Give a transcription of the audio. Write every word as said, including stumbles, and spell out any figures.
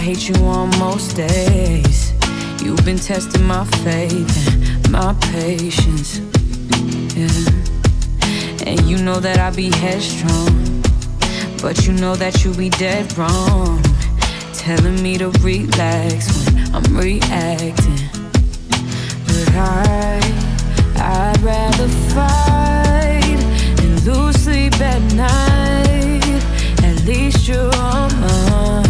hate you on most days. You've been testing my faith and my patience, yeah. And you know that I be headstrong, but you know that you be dead wrong, telling me to relax when I'm reacting. But I, I'd rather fight and lose sleep at night. At least you're on mine.